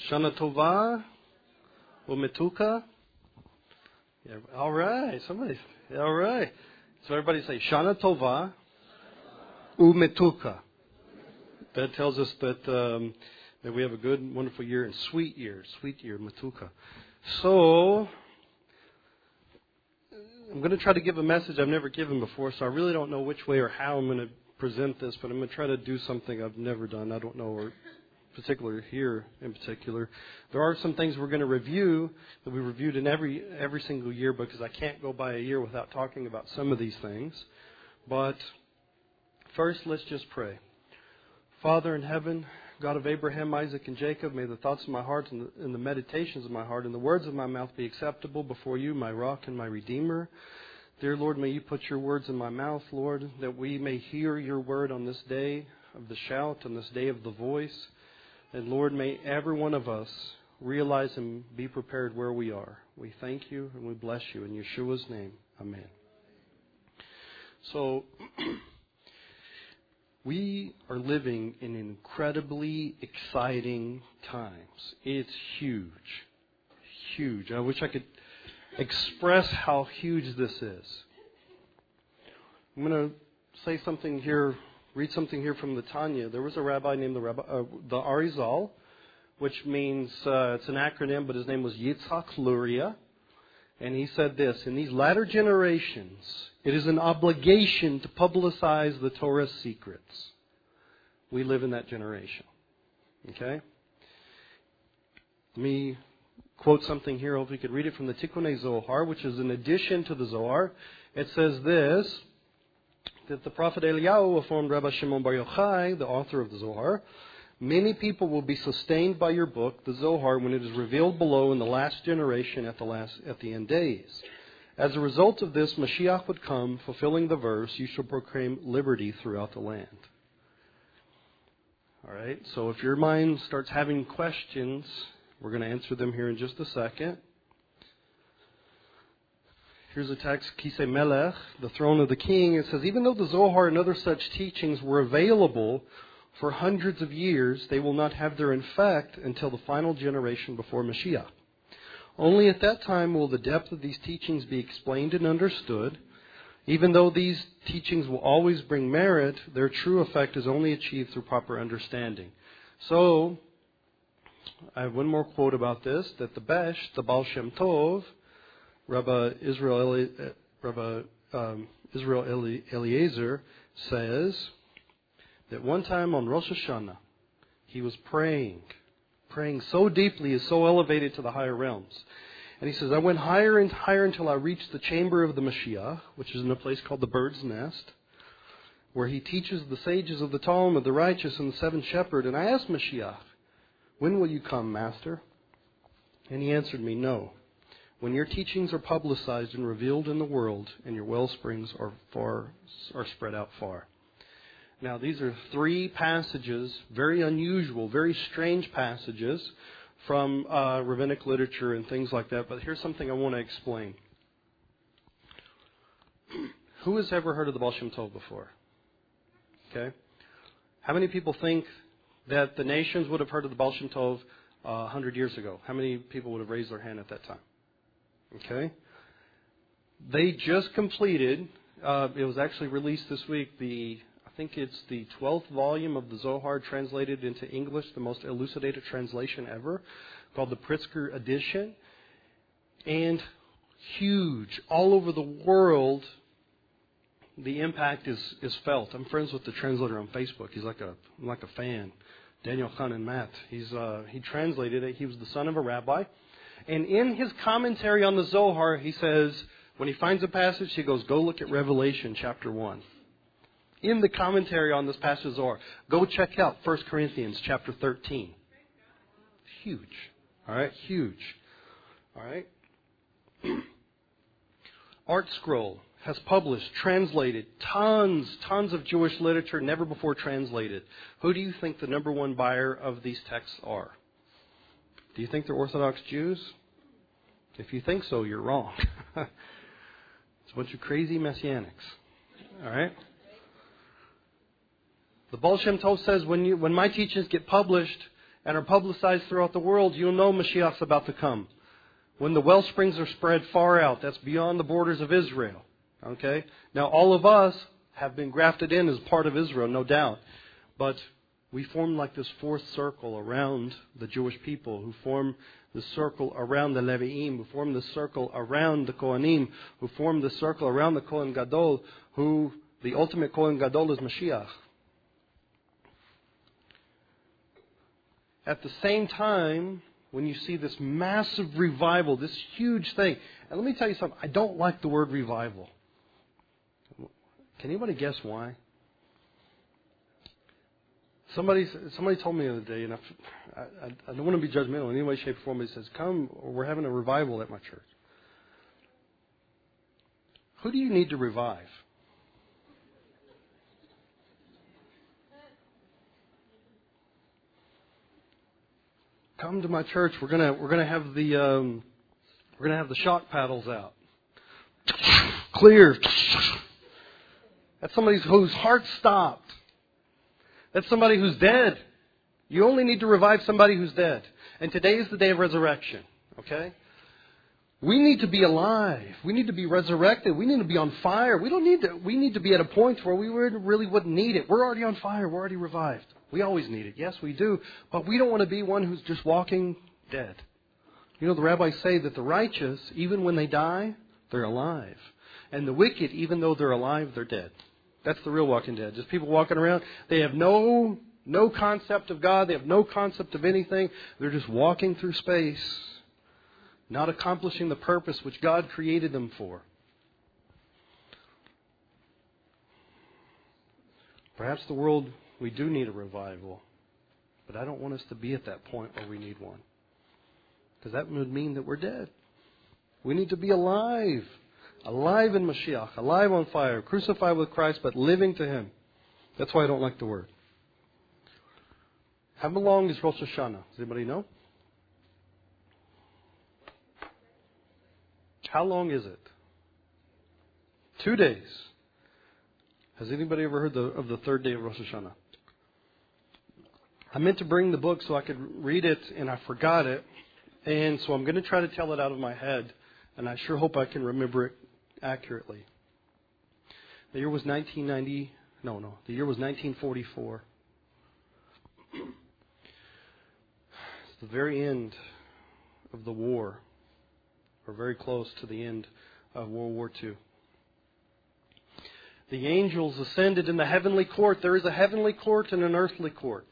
Shana Tova Umetuka. Yeah, all right. All right. So everybody say Shana Tova Umetuka. That tells us that we have a good, wonderful year and sweet year, Metuka. So I'm going to try to give a message I've never given before, so I really don't know which way or how I'm going to present this, but I'm going to try to do something I've never done. I don't know, or particular here in particular. There are some things we're going to review that we reviewed in every single year, because I can't go by a year without talking about some of these things. But first, let's just pray. Father in heaven, God of Abraham, Isaac, and Jacob, may the thoughts of my heart and the meditations of my heart and the words of my mouth be acceptable before you, my rock and my redeemer. Dear Lord, may you put your words in my mouth, Lord, that we may hear your word on this day of the shout, on this day of the voice. And Lord, may every one of us realize and be prepared where we are. We thank you and we bless you. In Yeshua's name, amen. So, we are living in incredibly exciting times. It's huge. Huge. I wish I could express how huge this is. I'm going to say something here, read something here from the Tanya. There was a rabbi named the Arizal, which means, it's an acronym, but his name was Yitzhak Luria. And he said this: in these latter generations, it is an obligation to publicize the Torah's secrets. We live in that generation. Okay? Let me quote something here. Hope you could read it from the Tikkunei Zohar, which is an addition to the Zohar. It says this, that the prophet Eliyahu informed Rabbi Shimon Bar Yochai, the author of the Zohar, many people will be sustained by your book, the Zohar, when it is revealed below in the last generation at the end days. As a result of this, Mashiach would come, fulfilling the verse, you shall proclaim liberty throughout the land. All right, so if your mind starts having questions, we're going to answer them here in just a second. Here's a text, Kisei Melech, the throne of the king. It says, even though the Zohar and other such teachings were available for hundreds of years, they will not have their effect until the final generation before Mashiach. Only at that time will the depth of these teachings be explained and understood. Even though these teachings will always bring merit, their true effect is only achieved through proper understanding. So, I have one more quote about this, that the Baal Shem Tov, Rabbi Israel Eliezer says that one time on Rosh Hashanah, he was praying so deeply, is so elevated to the higher realms. And he says, I went higher and higher until I reached the chamber of the Mashiach, which is in a place called the Bird's Nest, where he teaches the sages of the Talmud, the righteous, and the seven shepherd. And I asked Mashiach, when will you come, Master? And he answered me, no. When your teachings are publicized and revealed in the world, and your well springs are spread out far. Now, these are three passages, very unusual, very strange passages from rabbinic literature and things like that. But here's something I want to explain. Who has ever heard of the Baal Shem Tov before? Okay. How many people think that the nations would have heard of the Baal Shem Tov 100 years ago? How many people would have raised their hand at that time? Okay. They just completed, it was actually released this week, I think it's the 12th volume of the Zohar translated into English, the most elucidated translation ever, called the Pritzker Edition. And huge, all over the world, the impact is felt. I'm friends with the translator on Facebook. He's like a fan, Daniel Khan and Matt. He translated it. He was the son of a rabbi. And in his commentary on the Zohar, he says, when he finds a passage, he goes, go look at Revelation chapter 1. In the commentary on this passage of Zohar, go check out 1 Corinthians chapter 13. Huge. All right, huge. All right. Art Scroll has published, translated tons of Jewish literature never before translated. Who do you think the number one buyer of these texts are? Do you think they're Orthodox Jews? If you think so, you're wrong. It's a bunch of crazy Messianics. All right? The Baal Shem Tov says, when my teachings get published and are publicized throughout the world, you'll know Mashiach's about to come. When the well springs are spread far out, that's beyond the borders of Israel. Okay? Now, all of us have been grafted in as part of Israel, no doubt. But we form like this fourth circle around the Jewish people, who form the circle around the Levi'im, who form the circle around the Kohanim, who form the circle around the Kohen Gadol, who the ultimate Kohen Gadol is Mashiach. At the same time, when you see this massive revival, this huge thing, and let me tell you something, I don't like the word revival. Can anybody guess why? Somebody told me the other day, and I don't want to be judgmental in any way, shape, or form, but he says, come, we're having a revival at my church. Who do you need to revive? Come to my church. We're gonna have the shock paddles out. Clear. That's somebody whose heart stopped. That's somebody who's dead. You only need to revive somebody who's dead. And today is the day of resurrection. Okay? We need to be alive. We need to be resurrected. We need to be on fire. We need to be at a point where we really wouldn't need it. We're already on fire. We're already revived. We always need it. Yes, we do. But we don't want to be one who's just walking dead. You know, the rabbis say that the righteous, even when they die, they're alive. And the wicked, even though they're alive, they're dead. That's the real walking dead. Just people walking around. They have no concept of God. They have no concept of anything. They're just walking through space, not accomplishing the purpose which God created them for. Perhaps the world, we do need a revival. But I don't want us to be at that point where we need one. Because that would mean that we're dead. We need to be alive. Alive in Mashiach. Alive on fire. Crucified with Christ, but living to Him. That's why I don't like the word. How long is Rosh Hashanah? Does anybody know? How long is it? 2 days. Has anybody ever heard of the third day of Rosh Hashanah? I meant to bring the book so I could read it, and I forgot it. And so I'm going to try to tell it out of my head, and I sure hope I can remember it accurately. The year was 1990. No. The year was 1944. It's the very end of the war, or very close to the end of World War II. The angels ascended in the heavenly court. There is a heavenly court and an earthly court.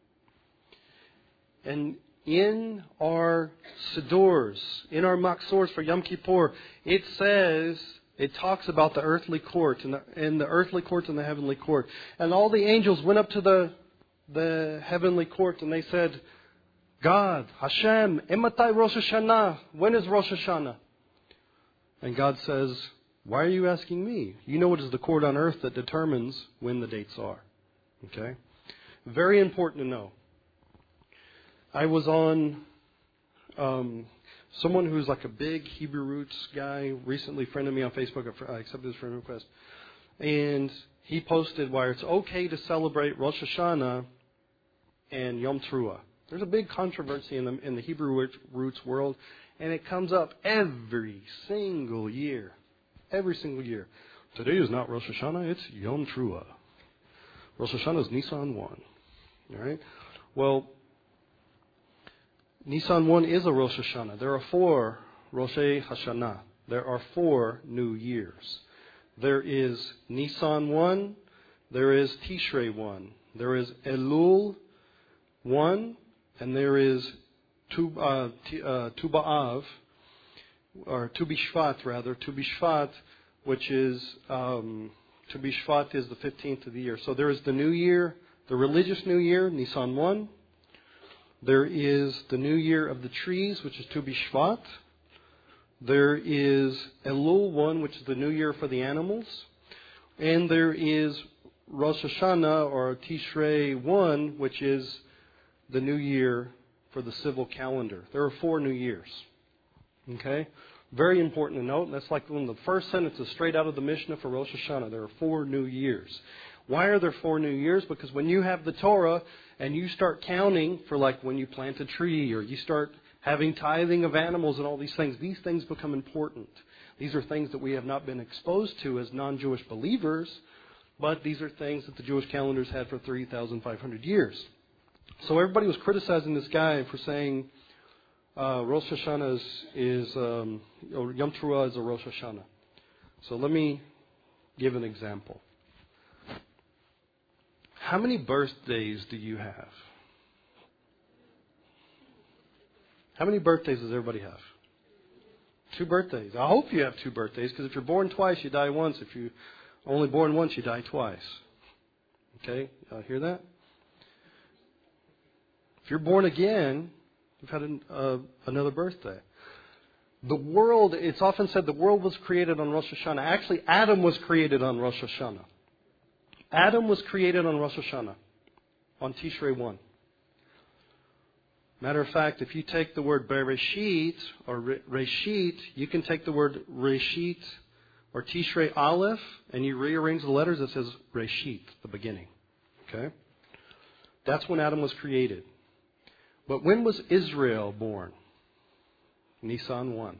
And in our Sidurs, in our Maksors for Yom Kippur, it talks about the earthly court, and the earthly court and the heavenly court. And all the angels went up to the heavenly court, and they said, God, Hashem, Imatai Rosh Hashanah. When is Rosh Hashanah? And God says, why are you asking me? You know it is the court on earth that determines when the dates are. Okay? Very important to know. I was on someone who's like a big Hebrew roots guy recently friended me on Facebook. I accepted his friend request. And he posted why it's okay to celebrate Rosh Hashanah and Yom Teruah. There's a big controversy in the Hebrew roots world, and it comes up every single year. Every single year. Today is not Rosh Hashanah, it's Yom Teruah. Rosh Hashanah is Nisan 1. All right? Well, Nisan 1 is a Rosh Hashanah. There are 4 Rosh Hashanah. There are 4 new years. There is Nisan 1. There is Tishrei 1. There is Elul 1. And there is Tu B'Av, or Tu B'Shvat rather. Tu B'Shvat, which is, Tu B'Shvat is the 15th of the year. So there is the new year, the religious new year, Nisan 1. There is the new year of the trees, which is Tu B'Shvat. There is Elul 1, which is the new year for the animals. And there is Rosh Hashanah, or Tishrei 1, which is the new year for the civil calendar. There are 4 new years. Okay? Very important to note. And that's like one of the first sentences straight out of the Mishnah for Rosh Hashanah. There are 4 new years. Why are there 4 new years? Because when you have the Torah and you start counting for like when you plant a tree or you start having tithing of animals and all these things become important. These are things that we have not been exposed to as non-Jewish believers, but these are things that the Jewish calendars had for 3,500 years. So everybody was criticizing this guy for saying Rosh Hashanah or Yom Teruah is a Rosh Hashanah. So let me give an example. How many birthdays do you have? How many birthdays does everybody have? 2 birthdays. I hope you have 2 birthdays, because if you're born twice, you die once. If you're only born once, you die twice. Okay? Hear that? If you're born again, you've had another birthday. The world, it's often said the world was created on Rosh Hashanah. Actually, Adam was created on Rosh Hashanah. Adam was created on Rosh Hashanah, on Tishrei 1. Matter of fact, if you take the word Bereshit or Reshit, you can take the word Reshit or Tishrei Aleph and you rearrange the letters. It says Reshit, the beginning. Okay? That's when Adam was created. But when was Israel born? Nisan 1.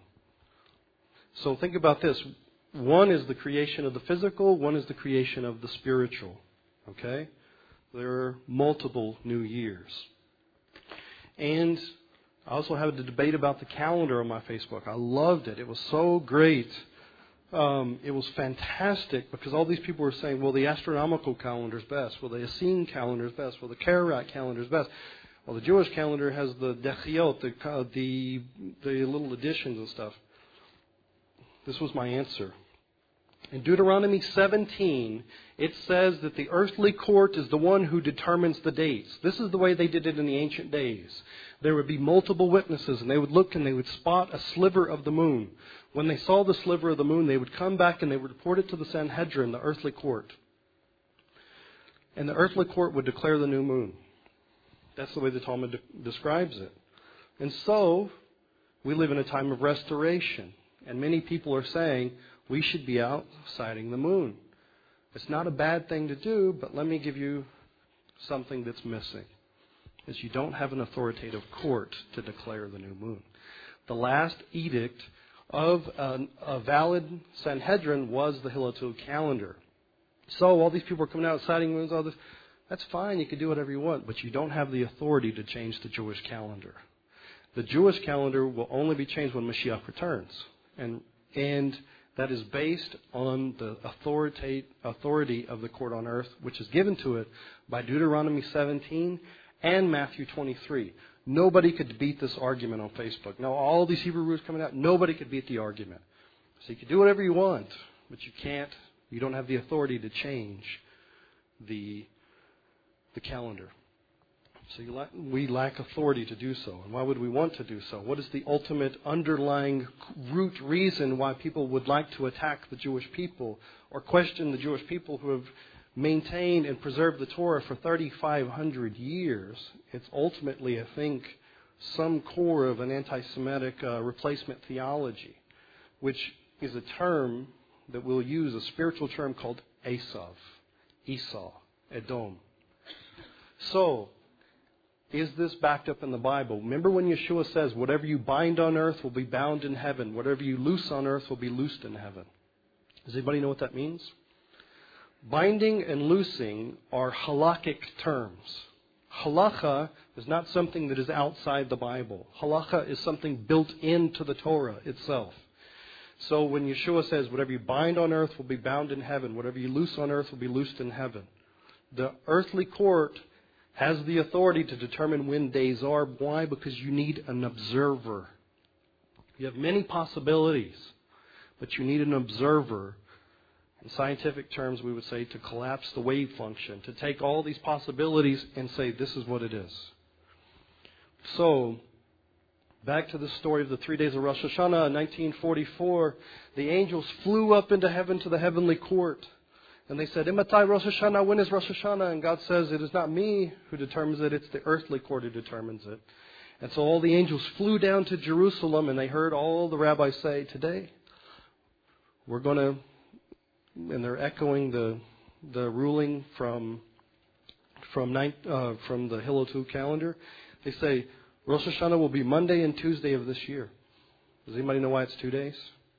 So think about this. 1 is the creation of the physical, 1 is the creation of the spiritual. Okay? There are multiple new years. And I also had a debate about the calendar on my Facebook. I loved it. It was so great. It was fantastic because all these people were saying, well, the astronomical calendar is best. Well, the Essene calendar is best. Well, the Karaite calendar is best. Well, the Jewish calendar has the Dechiot, the little additions and stuff. This was my answer. In Deuteronomy 17, it says that the earthly court is the one who determines the dates. This is the way they did it in the ancient days. There would be multiple witnesses, and they would look and they would spot a sliver of the moon. When they saw the sliver of the moon, they would come back and they would report it to the Sanhedrin, the earthly court. And the earthly court would declare the new moon. That's the way the Talmud describes it. And so, we live in a time of restoration. And many people are saying, we should be out sighting the moon. It's not a bad thing to do, but let me give you something that's missing. Is you don't have an authoritative court to declare the new moon. The last edict of a valid Sanhedrin was the Hillel calendar. So all these people are coming out sighting moons, all this. That's fine, you can do whatever you want, but you don't have the authority to change the Jewish calendar. The Jewish calendar will only be changed when Mashiach returns. And that is based on the authority of the court on earth, which is given to it by Deuteronomy 17 and Matthew 23. Nobody could beat this argument on Facebook. Now, all these Hebrew roots coming out, nobody could beat the argument. So you can do whatever you want, but you don't have the authority to change the calendar. So we lack authority to do so. And why would we want to do so? What is the ultimate underlying root reason why people would like to attack the Jewish people or question the Jewish people who have maintained and preserved the Torah for 3,500 years? It's ultimately, I think, some core of an anti-Semitic replacement theology, which is a term that we'll use, a spiritual term called Esau, Edom. So, is this backed up in the Bible? Remember when Yeshua says, whatever you bind on earth will be bound in heaven. Whatever you loose on earth will be loosed in heaven. Does anybody know what that means? Binding and loosing are halakhic terms. Halacha is not something that is outside the Bible. Halacha is something built into the Torah itself. So when Yeshua says, whatever you bind on earth will be bound in heaven. Whatever you loose on earth will be loosed in heaven. The earthly court has the authority to determine when days are. Why? Because you need an observer. You have many possibilities, but you need an observer. In scientific terms, we would say to collapse the wave function, to take all these possibilities and say, this is what it is. So, back to the story of the 3 days of Rosh Hashanah. In 1944, the angels flew up into heaven to the heavenly court. And they said, Imatai Rosh Hashanah, when is Rosh Hashanah? And God says, it is not me who determines it, it's the earthly court who determines it. And so all the angels flew down to Jerusalem, and they heard all the rabbis say, today, we're going to, and they're echoing the the ruling from the Hillel 2 calendar, they say Rosh Hashanah will be Monday and Tuesday of this year. Does anybody know why it's 2 days?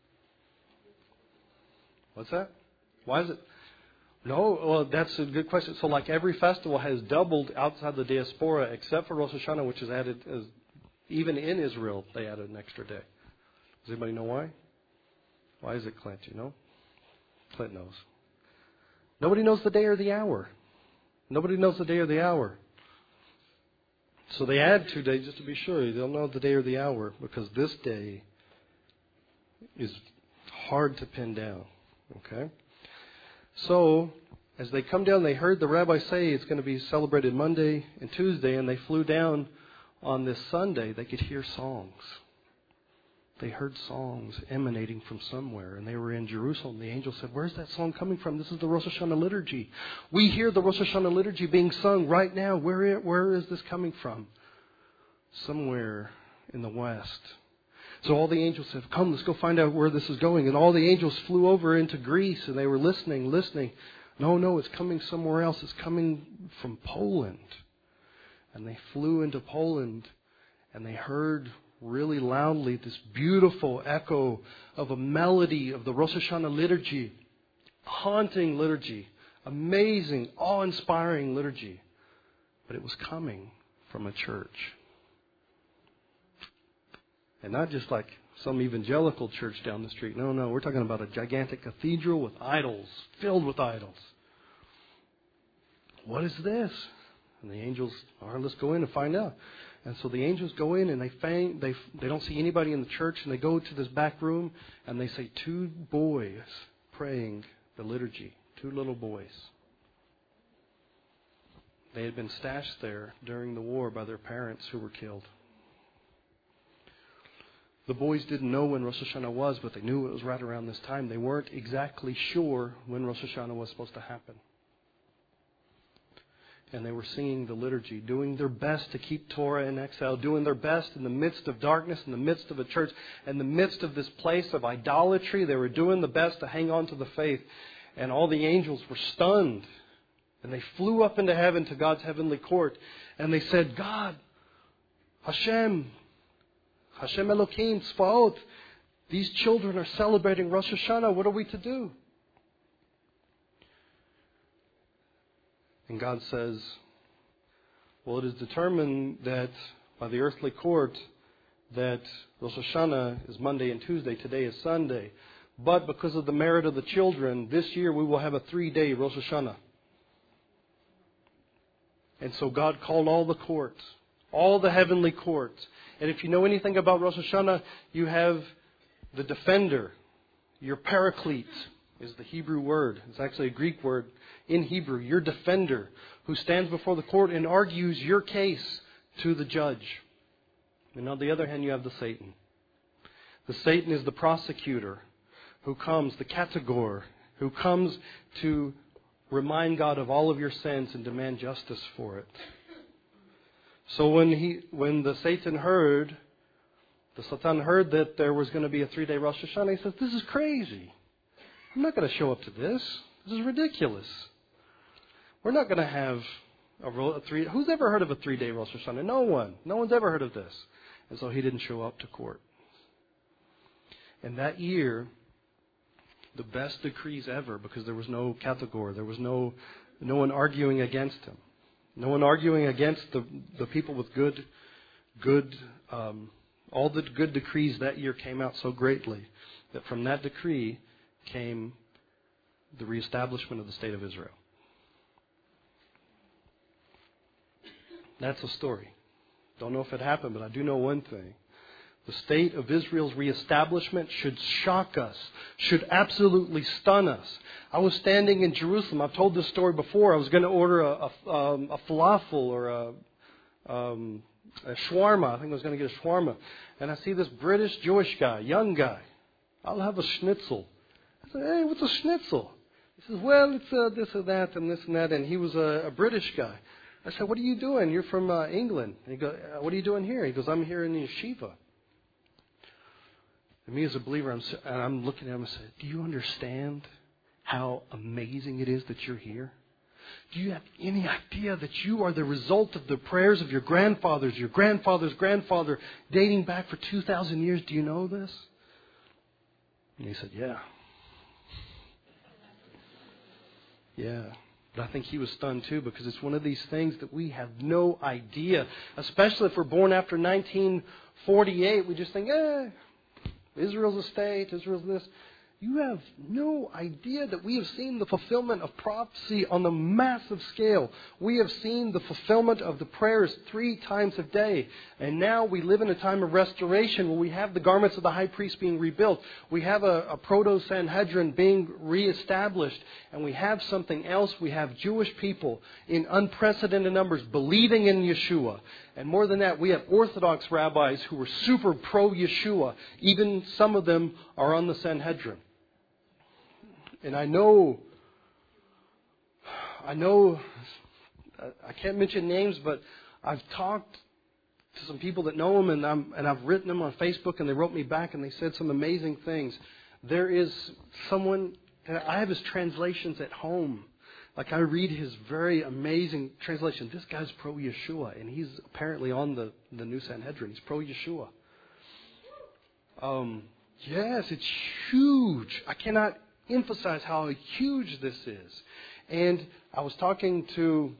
What's that? Why is it? No, well, that's a good question. So like every festival has doubled outside the diaspora except for Rosh Hashanah, which is added, even in Israel, they added an extra day. Does anybody know why? Why is it, Clint? You know? Clint knows. Nobody knows the day or the hour. Nobody knows the day or the hour. So they add 2 days just to be sure. They don't know the day or the hour because this day is hard to pin down. Okay? So, as they come down, they heard the rabbi say it's going to be celebrated Monday and Tuesday, and they flew down on this Sunday. They could hear songs. They heard songs emanating from somewhere, and they were in Jerusalem. The angel said, "Where's that song coming from? This is the Rosh Hashanah liturgy. We hear the Rosh Hashanah liturgy being sung right now. Where is this coming from?" Somewhere in the west. So all the angels said, "Come, let's go find out where this is going." And all the angels flew over into Greece, and they were listening. No, it's coming somewhere else. It's coming from Poland. And they flew into Poland, and they heard really loudly this beautiful echo of a melody of the Rosh Hashanah liturgy. Haunting liturgy. Amazing, awe-inspiring liturgy. But it was coming from a church. And not just like some evangelical church down the street. No, we're talking about a gigantic cathedral with idols, filled with idols. What is this? And the angels, all right, let's go in and find out. And so the angels go in and they don't see anybody in the church, and they go to this back room and they say 2 boys praying the liturgy. 2 little boys. They had been stashed there during the war by their parents who were killed. The boys didn't know when Rosh Hashanah was, but they knew it was right around this time. They weren't exactly sure when Rosh Hashanah was supposed to happen. And they were singing the liturgy, doing their best to keep Torah in exile, doing their best in the midst of darkness, in the midst of a church, in the midst of this place of idolatry. They were doing the best to hang on to the faith. And all the angels were stunned. And they flew up into heaven to God's heavenly court. And they said, "God, Hashem Elohim, Tzvaot, these children are celebrating Rosh Hashanah. What are we to do?" And God says, "Well, it is determined that by the earthly court that Rosh Hashanah is Monday and Tuesday. Today is Sunday. But because of the merit of the children, this year we will have a 3-day Rosh Hashanah." And so God called all the courts, all the heavenly courts. And if you know anything about Rosh Hashanah, you have the defender. Your paraclete is the Hebrew word. It's actually a Greek word in Hebrew. Your defender who stands before the court and argues your case to the judge. And on the other hand, you have the Satan. The Satan is the prosecutor who comes, the categor, who comes to remind God of all of your sins and demand justice for it. So when the Satan heard that there was going to be a 3-day Rosh Hashanah, he says, "This is crazy. I'm not going to show up to this. This is ridiculous. We're not going to have a 3. Who's ever heard of a 3-day Rosh Hashanah? No one. No one's ever heard of this." And so he didn't show up to court. And that year, the best decrees ever, because there was no categor, there was no one arguing against him. No one arguing against the people with all the good decrees that year came out so greatly that from that decree came the reestablishment of the state of Israel. That's a story. Don't know if it happened, but I do know one thing. The state of Israel's reestablishment should shock us, should absolutely stun us. I was standing in Jerusalem. I've told this story before. I was going to order a falafel or a shawarma. I think I was going to get a shawarma. And I see this British Jewish guy, young guy. "I'll have a schnitzel." I said, "Hey, what's a schnitzel?" He says, "Well, it's this and that and this and that." And he was a British guy. I said, "What are you doing? You're from England." And he goes, "What are you doing here?" He goes, "I'm here in the yeshiva." And me as a believer, I'm looking at him and say, "Do you understand? how amazing it is that you're here? Do you have any idea that you are the result of the prayers of your grandfather's grandfather, dating back for 2,000 years? Do you know this? And he said, yeah. Yeah. But I think he was stunned too, because it's one of these things that we have no idea. Especially if we're born after 1948, we just think, Israel's a state, Israel's this. You have no idea that we have seen the fulfillment of prophecy on a massive scale. We have seen the fulfillment of the prayers 3 times a day. And now we live in a time of restoration where we have the garments of the high priest being rebuilt. We have a proto-Sanhedrin being reestablished. And we have something else. We have Jewish people in unprecedented numbers believing in Yeshua. And more than that, we have Orthodox rabbis who are super pro-Yeshua. Even some of them are on the Sanhedrin. And I know, I can't mention names, but I've talked to some people that know them, and I've written them on Facebook, and they wrote me back, and they said some amazing things. There is someone, I have his translations at home. Like I read his very amazing translation. This guy's pro-Yeshua, and he's apparently on the new Sanhedrin. He's pro-Yeshua. Yes, it's huge. I cannot emphasize how huge this is. And I was talking to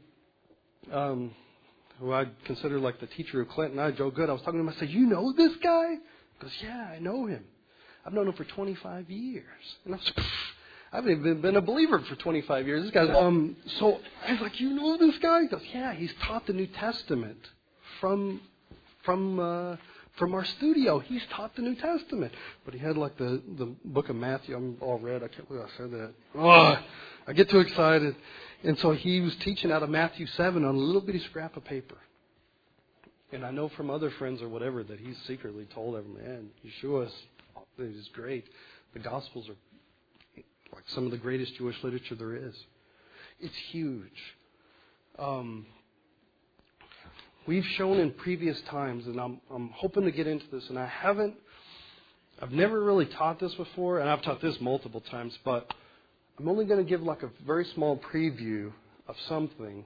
who I consider like the teacher of Clinton, Joe Good. I was talking to him. I said, "You know this guy?" He goes, "Yeah, I know him. I've known him for 25 years." And I was like, I haven't even been a believer for 25 years. This guy's so I was like, "You know this guy?" He goes, "Yeah, he's taught the New Testament from our studio. He's taught the New Testament." But he had like the book of Matthew. I'm all red. I can't believe I said that. Oh, I get too excited. And so he was teaching out of Matthew 7 on a little bitty scrap of paper. And I know from other friends or whatever that he's secretly told everyone, man, Yeshua is great. The Gospels are like some of the greatest Jewish literature there is. It's huge. We've shown in previous times, and I'm hoping to get into this, and I've never really taught this before, and I've taught this multiple times, but I'm only going to give like a very small preview of something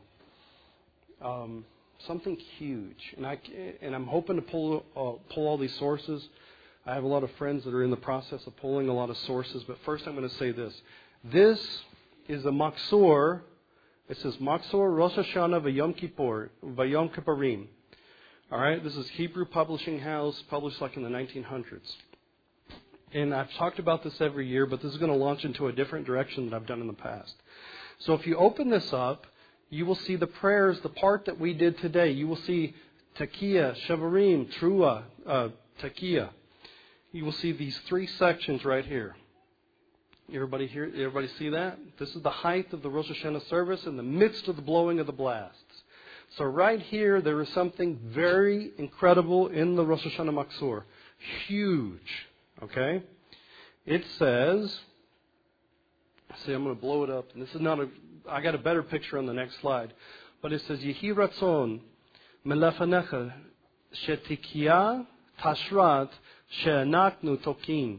huge, and I'm hoping to pull all these sources. I have a lot of friends that are in the process of pulling a lot of sources, but first I'm going to say this. This is a Machzor. It says Machzor Rosh Hashanah v'Yom Kippur v'Yom Kippurim. All right, this is Hebrew Publishing House, published like in the 1900s. And I've talked about this every year, but this is going to launch into a different direction than I've done in the past. So if you open this up, you will see the prayers, the part that we did today. You will see Tekiah, Shavarim, Trua, Tekiah. You will see these 3 sections right here. Everybody see that? This is the height of the Rosh Hashanah service in the midst of the blowing of the blasts. So right here, there is something very incredible in the Rosh Hashanah Machzor. Huge. Okay? It says, see, I'm going to blow it up. And this is not I got a better picture on the next slide. But it says, Yehi Ratzon Melefanecha Shetikia Tashrat She'anaknu Tokim.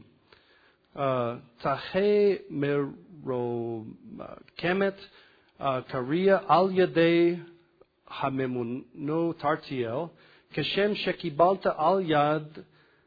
Tache Mero Kemet Karia Al Yadei Hamemuno Tartiel Keshem Shekibalta Al Yad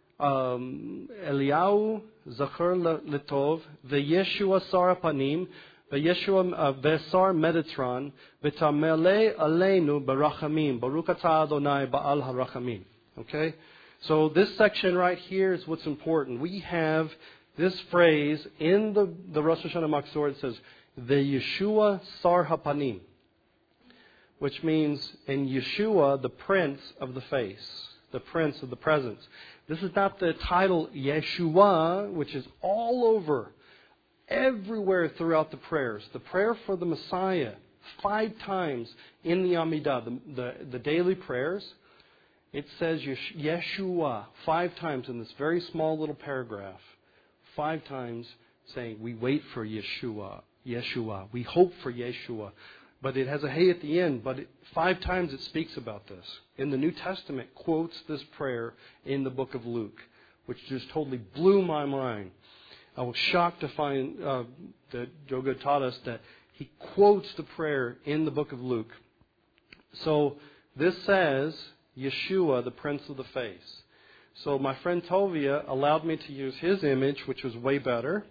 Eliyahu Zachar Letov VeYeshua Sar Panim VeYeshua Vesar Metatron V'Tamele Aleinu Barachamim Baruch Atah Adonai Baal HaRachamim. Okay, so this section right here is what's important. We have this phrase in the Rosh Hashanah Machzor. It says VeYeshua Sar HaPanim, which means in Yeshua, the Prince of the face, the Prince of the presence. This is not the title Yeshua, which is all over, everywhere throughout the prayers. The prayer for the Messiah, 5 times in the Amidah, the daily prayers, it says Yeshua 5 times in this very small little paragraph. 5 times saying, we wait for Yeshua, Yeshua. We hope for Yeshua. But it has a hey at the end, but 5 times it speaks about this. In the New Testament, quotes this prayer in the book of Luke, which just totally blew my mind. I was shocked to find that Joe Good taught us that he quotes the prayer in the book of Luke. So this says, Yeshua, the Prince of the Face. So my friend Tovia allowed me to use his image, which was way better,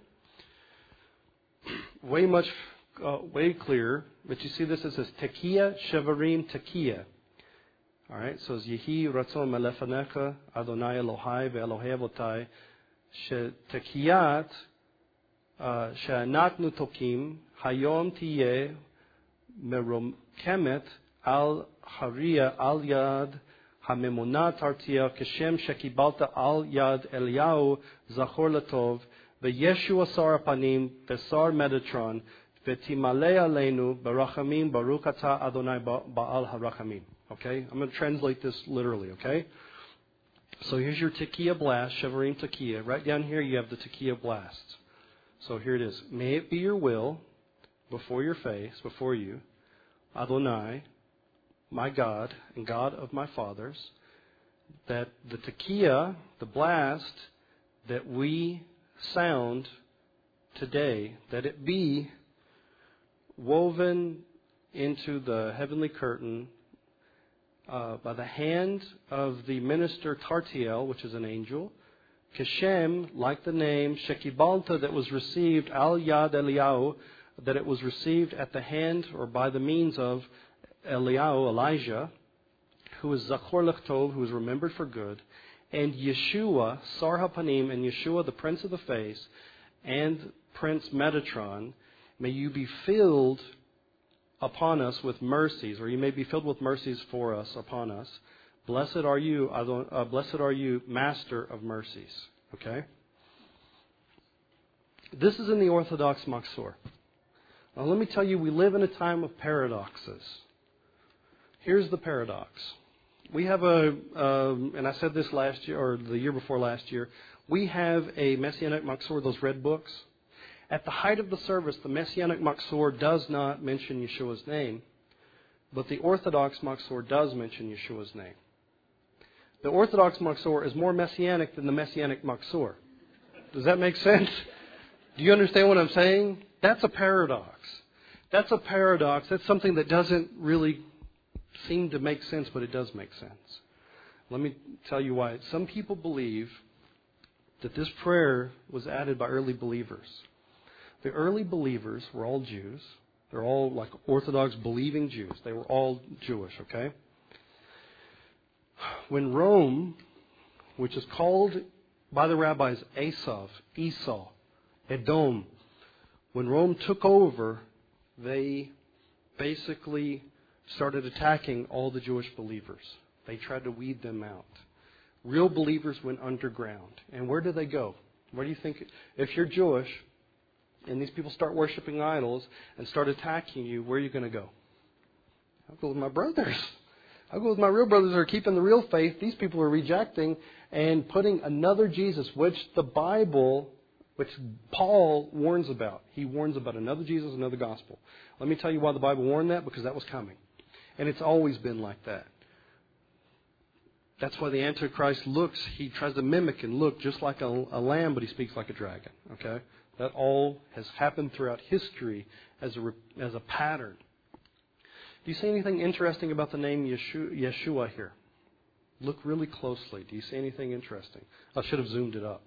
way clearer. But you see this, it says Tekiah Shevarim Tekiah. All right, so it's Yehi Ratzon Melefanecha Adonai Elohai ve'Elohei Avotai Shetekiyat She'anatnu Tokim Hayom Tiyeh Merokemet Al Haria Al Yad HaMemunat Tartia Keshem Shekibalta Al Yad Eliyahu Zachor Latov ve'Yeshu Asar Panim ve'Sar Metatron ve'Timalei Aleinu Barachamim Baruch Atah Adonai Baal HaRachamim. Okay, I'm going to translate this literally, okay? So here's your Tekiah blast, Shevarim Tekiah. Right down here you have the Tekiah blast. So here it is. May it be your will before your face, before you, Adonai, my God and God of my fathers, that the Tekiah, the blast that we sound today, that it be woven into the heavenly curtain by the hand of the minister Tartiel, which is an angel, Keshem, like the name, Shekibalta, that was received, Al Yad Eliyahu, that it was received at the hand or by the means of Eliyahu, Elijah, who is Zachor Lechtov, who is remembered for good, and Yeshua, Sar HaPanim, and Yeshua, the Prince of the Face, and Prince Metatron, may you be filled upon us with mercies, or you may be filled with mercies for us, upon us. Blessed are you, Master of mercies. Okay? This is in the Orthodox Machzor. Now let me tell you, we live in a time of paradoxes. Here's the paradox. We have and I said this last year, or the year before last year, we have a Messianic Machzor, those red books. At the height of the service, the Messianic Machzor does not mention Yeshua's name, but the Orthodox Machzor does mention Yeshua's name. The Orthodox Machzor is more Messianic than the Messianic Machzor. Does that make sense? Do you understand what I'm saying? That's a paradox. That's a paradox. That's something that doesn't really seem to make sense, but it does make sense. Let me tell you why. Some people believe that this prayer was added by early believers. The early believers were all Jews. They're all like Orthodox believing Jews. They were all Jewish, okay? When Rome, which is called by the rabbis Esau, Edom, when Rome took over, they basically started attacking all the Jewish believers. They tried to weed them out. Real believers went underground. And where do they go? Where do you think? If you're Jewish and these people start worshiping idols and start attacking you, where are you going to go? I'll go with my brothers. I'll go with my real brothers who are keeping the real faith. These people are rejecting and putting another Jesus, which the Bible, which Paul warns about. He warns about another Jesus, another gospel. Let me tell you why the Bible warned that, because that was coming. And it's always been like that. That's why the Antichrist he tries to mimic and look just like a lamb, but he speaks like a dragon. Okay? That all has happened throughout history as a pattern. Do you see anything interesting about the name Yeshua here? Look really closely. Do you see anything interesting? I should have zoomed it up.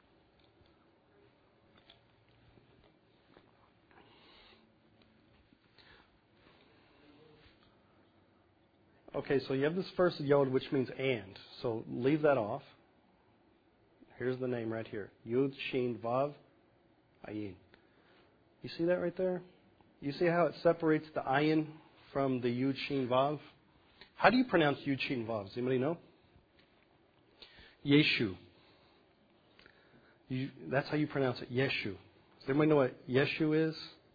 Okay, so you have this first yod, which means and. So leave that off. Here's the name right here. Yud, Shin, Vav, Ayin. You see that right there? You see how it separates the Ayin from the Yud, Shin, Vav? How do you pronounce Yud, Shin, Vav? Does anybody know? Yeshu. That's how you pronounce it, Yeshu. Does everybody know what Yeshu is?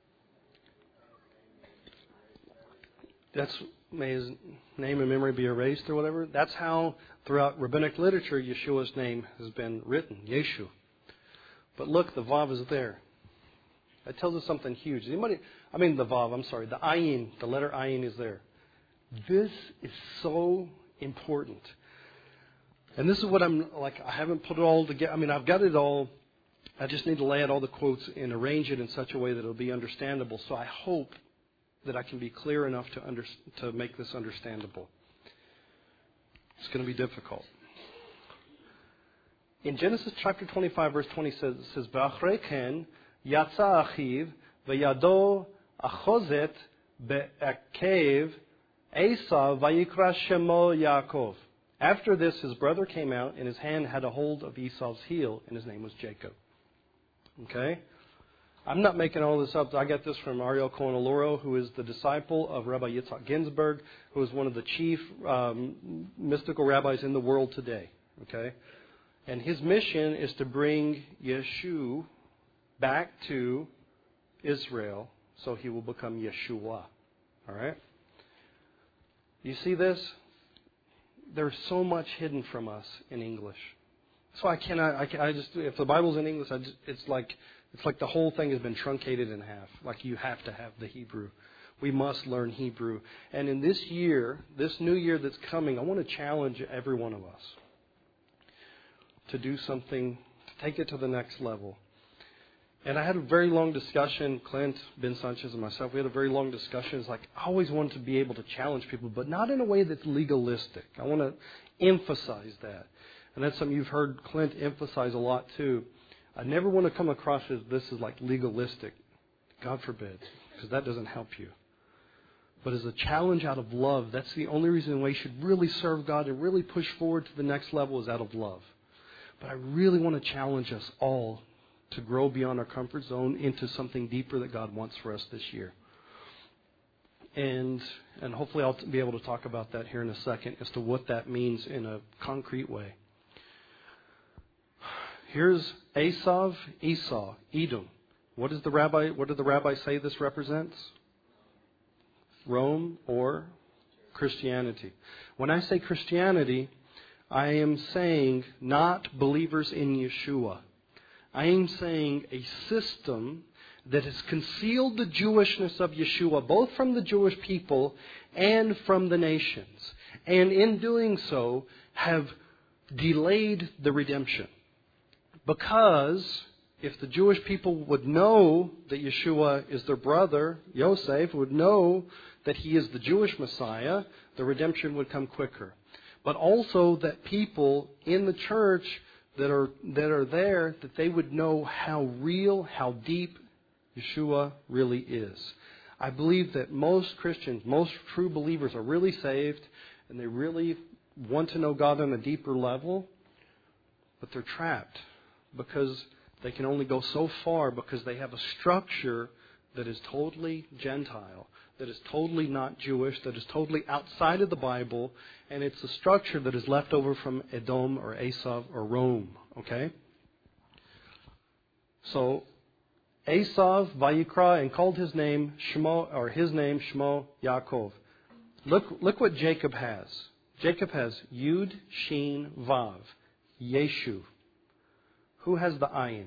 May his name and memory be erased or whatever. That's how throughout rabbinic literature Yeshua's name has been written, Yeshu. But look, the Vav is there. That tells us something huge. The Ayin, the letter Ayin is there. This is so important. And this is what I haven't put it all together. I've got it all I just need to lay out all the quotes and arrange it in such a way that it'll be understandable. So I hope that I can be clear enough to make this understandable. It's going to be difficult. In Genesis chapter 25, verse 20 it says, "V'achrei ken yatsa achiv v'yado achozet be'akev Esav vayikra shemo Yaakov." After this, his brother came out, and his hand had a hold of Esau's heel, and his name was Jacob. Okay? I'm not making all this up. I got this from Ariel Cohen Oloro, who is the disciple of Rabbi Yitzhak Ginsburg, who is one of the chief mystical rabbis in the world today. Okay? And his mission is to bring Yeshua back to Israel so he will become Yeshua. All right? You see this? There's so much hidden from us in English. So if the Bible's in English, it's like the whole thing has been truncated in half. Like you have to have the Hebrew. We must learn Hebrew. And in this year, this new year that's coming, I want to challenge every one of us to do something, to take it to the next level. And I had a very long discussion, Clint, Ben Sanchez, and myself, we had a very long discussion. It's like, I always wanted to be able to challenge people, but not in a way that's legalistic. I want to emphasize that. And that's something you've heard Clint emphasize a lot too. I never want to come across as this is like legalistic. God forbid, because that doesn't help you. But as a challenge out of love, that's the only reason why you should really serve God and really push forward to the next level is out of love. But I really want to challenge us all to grow beyond our comfort zone into something deeper that God wants for us this year. And hopefully I'll be able to talk about that here in a second as to what that means in a concrete way. Here's Esau, Edom. What did the rabbi say this represents? Rome or Christianity. When I say Christianity, I am saying not believers in Yeshua. I am saying a system that has concealed the Jewishness of Yeshua, both from the Jewish people and from the nations. And in doing so, have delayed the redemption. Because if the Jewish people would know that Yeshua is their brother, Yosef, would know that he is the Jewish Messiah, the redemption would come quicker. But also that people in the church that are there, that they would know how real, how deep Yeshua really is. I believe that most Christians, most true believers are really saved and they really want to know God on a deeper level, but they're trapped because they can only go so far because they have a structure that is totally Gentile, that is totally not Jewish, that is totally outside of the Bible, and it's a structure that is left over from Edom or Esau or Rome. Okay? So, Esau, Vayikra, and called his name Shmo Yaakov. Look what Jacob has. Jacob has Yud, Shin, Vav, Yeshu. Who has the Ayin?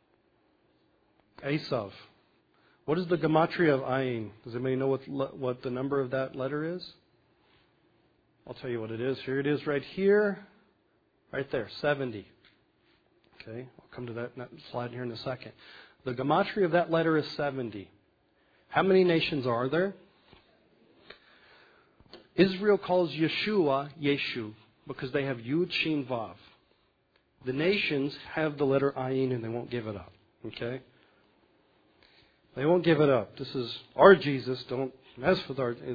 Esau. What is the gematria of Ayin? Does anybody know what the number of that letter is? I'll tell you what it is. Here it is right here. Right there, 70. Okay, I'll come to that slide here in a second. The gematria of that letter is 70. How many nations are there? Israel calls Yeshua Yeshu because they have Yud, Shin, Vav. The nations have the letter Ayin and they won't give it up. Okay? They won't give it up. This is our Jesus. Don't mess with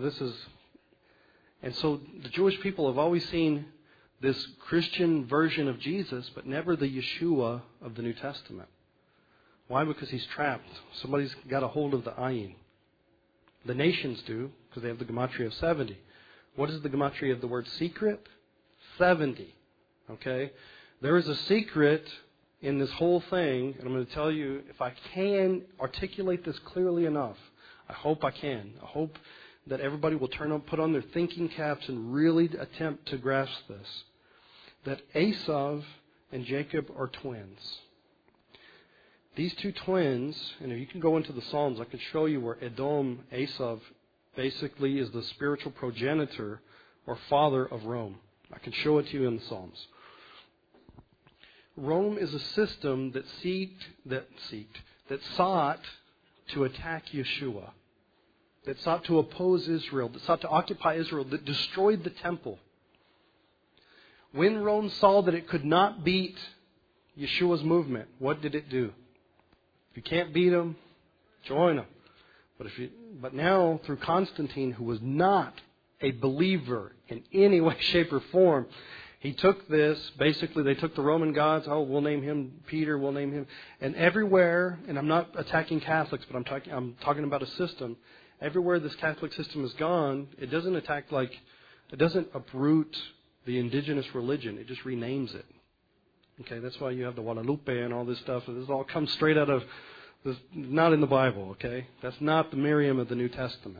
And so the Jewish people have always seen this Christian version of Jesus, but never the Yeshua of the New Testament. Why? Because he's trapped. Somebody's got a hold of the Ayin. The nations do, because they have the gematria of 70. What is the gematria of the word secret? 70. Okay? There is a secret in this whole thing, and I'm going to tell you, if I can articulate this clearly enough, I hope I can. I hope that everybody will put on their thinking caps and really attempt to grasp this. That Esau and Jacob are twins. These two twins, and if you can go into the Psalms, I can show you where Edom, Esau, basically is the spiritual progenitor or father of Rome. I can show it to you in the Psalms. Rome is a system that sought to attack Yeshua, that sought to oppose Israel, that sought to occupy Israel, that destroyed the temple. When Rome saw that it could not beat Yeshua's movement, what did it do? If you can't beat them, join them. But now, through Constantine, who was not a believer in any way, shape, or form, he took this. Basically, they took the Roman gods. Oh, we'll name him Peter. We'll name him. And everywhere, and I'm not attacking Catholics, but I'm talking about a system. Everywhere this Catholic system has gone, it doesn't uproot the indigenous religion. It just renames it. Okay, that's why you have the Guadalupe and all this stuff. This all comes straight out of, this, not in the Bible, okay? That's not the Miriam of the New Testament.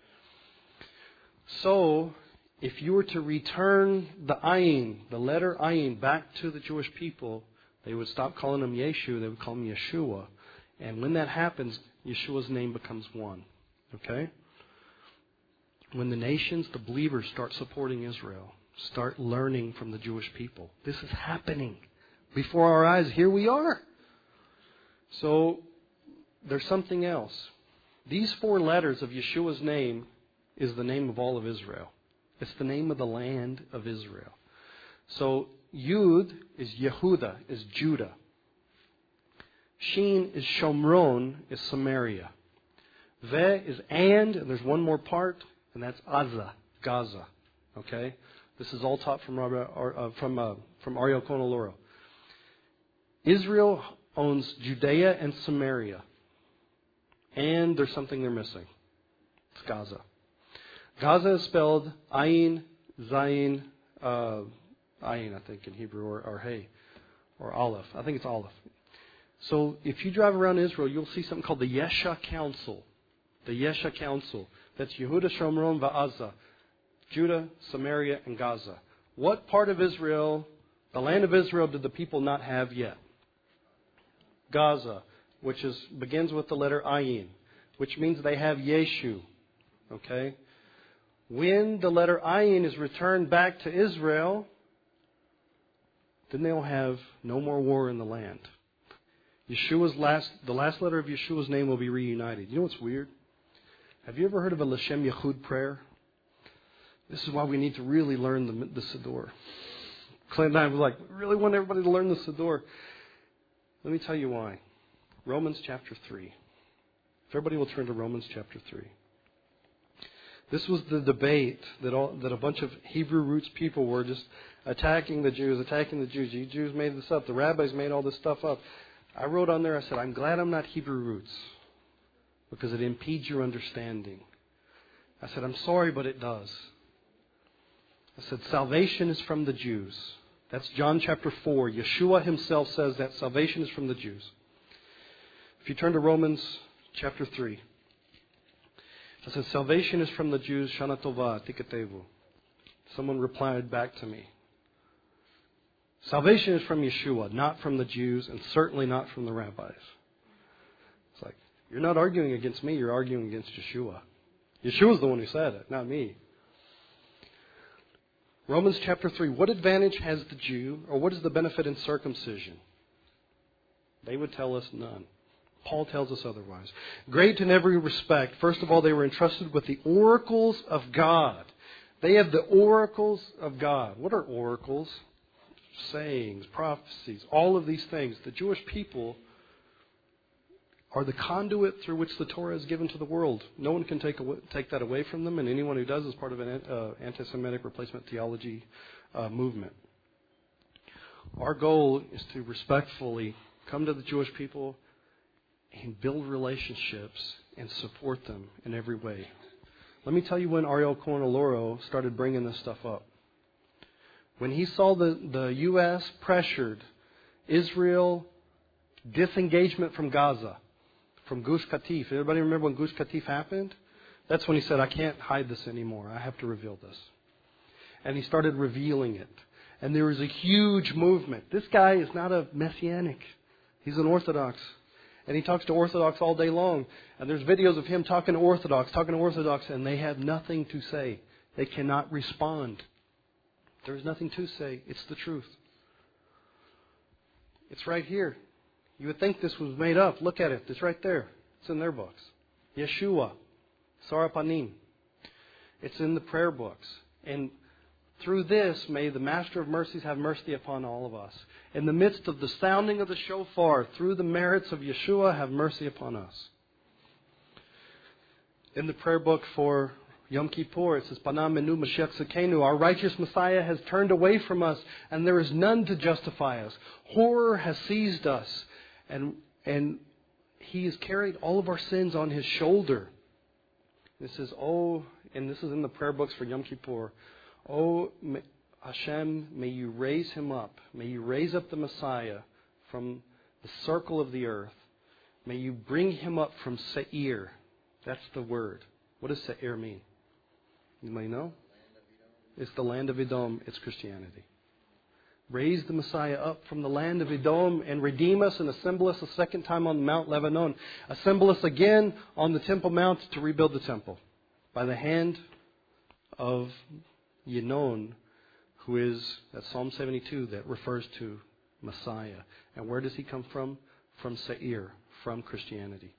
So, if you were to return the ayin, the letter ayin, back to the Jewish people, they would stop calling him Yeshu, they would call him Yeshua. And when that happens, Yeshua's name becomes one. Okay? When the nations, the believers, start supporting Israel, start learning from the Jewish people. This is happening before our eyes. Here we are. So, there's something else. These 4 letters of Yeshua's name is the name of all of Israel. It's the name of the land of Israel. So, Yud is Yehuda, is Judah. Shin is Shomron, is Samaria. Ve is and there's one more part, and that's Aza, Gaza. Okay? This is all taught from Ariel Conaloro. Israel owns Judea and Samaria. And there's something they're missing. It's Gaza. Gaza is spelled Ayin, Zayin, Ayin, I think, in Hebrew, or Hey, or Aleph. I think it's Aleph. So if you drive around Israel, you'll see something called the Yesha Council. The Yesha Council. That's Yehuda, Shomron, Va'aza. Judah, Samaria, and Gaza. What part of Israel, the land of Israel, did the people not have yet? Gaza, which begins with the letter Ayin, which means they have Yeshu. Okay? When the letter Ayin is returned back to Israel, then they'll have no more war in the land. The last letter of Yeshua's name will be reunited. You know what's weird? Have you ever heard of a Lashem Yehud prayer? This is why we need to really learn the Siddur. Clint and I was like, really want everybody to learn the Siddur. Let me tell you why. Romans chapter 3. If everybody will turn to Romans chapter 3. This was the debate that a bunch of Hebrew roots people were just attacking the Jews. You Jews made this up. The rabbis made all this stuff up. I wrote on there, I said, I'm glad I'm not Hebrew roots because it impedes your understanding. I said, I'm sorry, but it does. I said, salvation is from the Jews. That's John chapter 4. Yeshua himself says that salvation is from the Jews. If you turn to Romans chapter 3. I said, salvation is from the Jews. Shana Tova, Tiketevu. Someone replied back to me. Salvation is from Yeshua, not from the Jews, and certainly not from the rabbis. It's like, you're not arguing against me, you're arguing against Yeshua. Yeshua's the one who said it, not me. Romans chapter 3. What advantage has the Jew, or what is the benefit in circumcision? They would tell us none. Paul tells us otherwise. Great in every respect. First of all, they were entrusted with the oracles of God. They have the oracles of God. What are oracles? Sayings, prophecies, all of these things. The Jewish people are the conduit through which the Torah is given to the world. No one can take that away from them, and anyone who does is part of an anti-Semitic replacement theology movement. Our goal is to respectfully come to the Jewish people and build relationships and support them in every way. Let me tell you when Ariel Corneloro started bringing this stuff up. When he saw the U.S. pressured Israel disengagement from Gaza, from Gush Katif. Everybody remember when Gush Katif happened? That's when he said, I can't hide this anymore. I have to reveal this. And he started revealing it. And there was a huge movement. This guy is not a Messianic. He's an Orthodox. And he talks to Orthodox all day long. And there's videos of him talking to Orthodox, and they have nothing to say. They cannot respond. There's nothing to say. It's the truth. It's right here. You would think this was made up. Look at it. It's right there. It's in their books. Yeshua. Sarapanim. It's in the prayer books. And through this, may the Master of Mercies have mercy upon all of us. In the midst of the sounding of the shofar, through the merits of Yeshua, have mercy upon us. In the prayer book for Yom Kippur, it says, Panam Menu Mashiach Sekenu. Our righteous Messiah has turned away from us, and there is none to justify us. Horror has seized us, and He has carried all of our sins on His shoulder. This is, and this is in the prayer books for Yom Kippur. Hashem, may you raise Him up. May you raise up the Messiah from the circle of the earth. May you bring Him up from Seir. That's the word. What does Seir mean? You may know? It's the land of Edom. It's Christianity. Raise the Messiah up from the land of Edom and redeem us and assemble us a second time on Mount Lebanon. Assemble us again on the Temple Mount to rebuild the temple by the hand of Yenon, who is, that's Psalm 72, that refers to Messiah. And where does He come from? From Seir, from Christianity.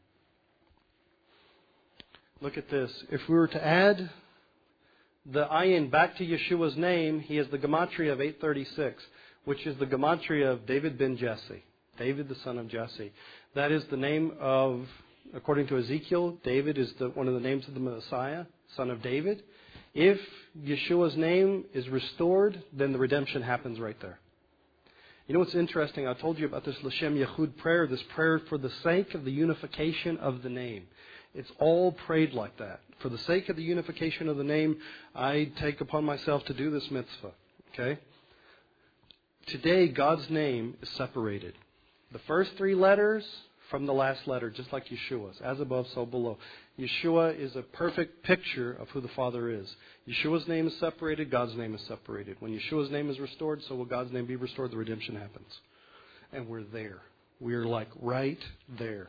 Look at this. If we were to add the ayin back to Yeshua's name, he has the gematria of 836, which is the gematria of David ben Jesse, David the son of Jesse. That is the name of, according to Ezekiel, David is one of the names of the Messiah, son of David. If Yeshua's name is restored, then the redemption happens right there. You know what's interesting? I told you about this L'Shem Yehud prayer, this prayer for the sake of the unification of the name. It's all prayed like that. For the sake of the unification of the name, I take upon myself to do this mitzvah. Okay? Today, God's name is separated. The first three letters from the last letter, just like Yeshua's. As above, so below. Yeshua is a perfect picture of who the Father is. Yeshua's name is separated, God's name is separated. When Yeshua's name is restored, so will God's name be restored, the redemption happens. And we're there. We're like right there.